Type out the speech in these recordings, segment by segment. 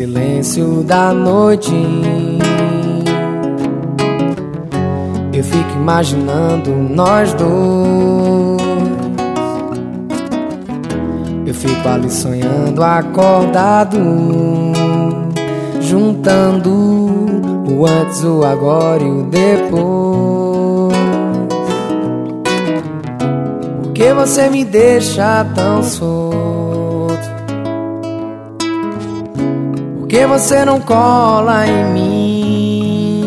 silêncio da noite, eu fico imaginando nós dois. Eu fico ali sonhando acordado, juntando o antes, o agora e o depois. Por que você me deixa tão solto? Por que você não cola em mim?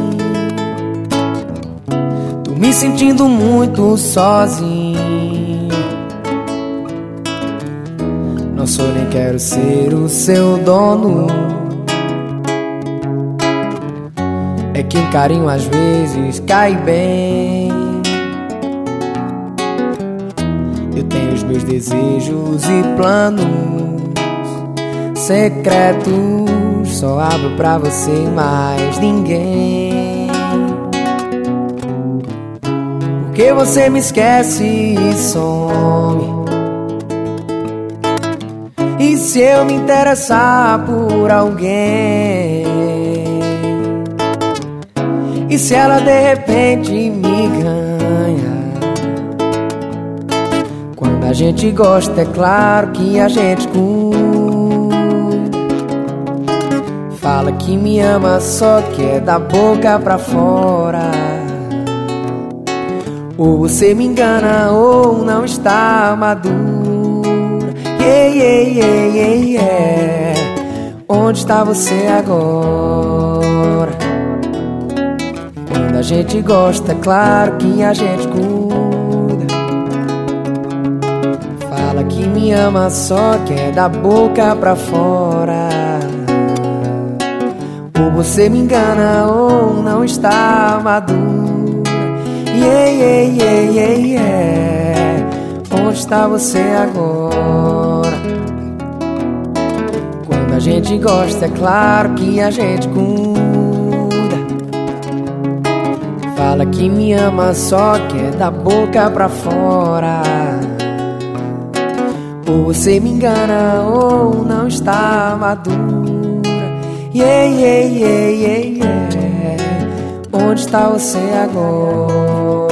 Tô me sentindo muito sozinho. Não sou nem quero ser o seu dono. É que em carinho às vezes cai bem. Eu tenho os meus desejos e planos secretos, só abro pra você e mais ninguém. Porque você me esquece e some. E se eu me interessar por alguém? E se ela de repente me ganha? Quando a gente gosta, é claro que a gente cuida. Fala que me ama, só que é da boca pra fora. Ou você me engana ou não está maduro. Onde está você agora? Quando a gente gosta, é claro que a gente cuida. Fala que me ama, só que é da boca pra fora. Ou você me engana ou não está madura. Onde está você agora? Quando a gente gosta, é claro que a gente cuida. Fala que me ama, só que é da boca pra fora. Ou você me engana ou não está madura. Onde está você agora?